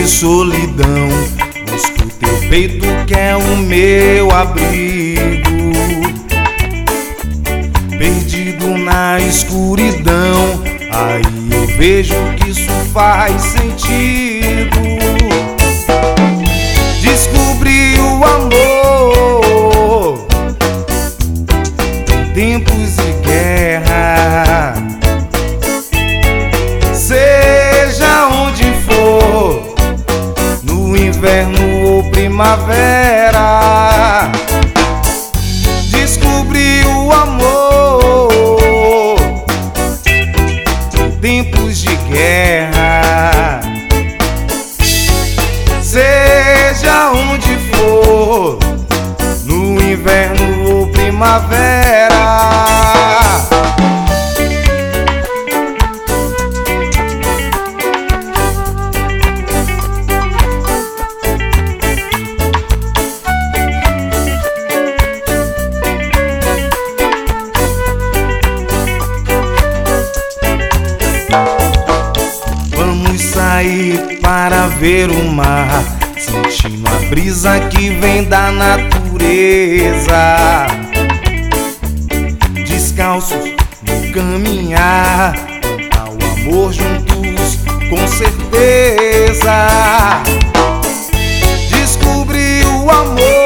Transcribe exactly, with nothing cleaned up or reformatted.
de solidão. Busco teu peito que é o meu abrigo. Perdido na escuridão, aí eu vejo que isso faz sentido. Descobri o amor em tempos de guerra. Seja onde for, no inverno ou primavera, descobri o amor em tempos de guerra. Seja onde for, no inverno ou primavera. Vamos sair para ver o mar, sentindo a brisa que vem da natureza. Descalços no caminhar, cantar o amor juntos com certeza. Descobri o amor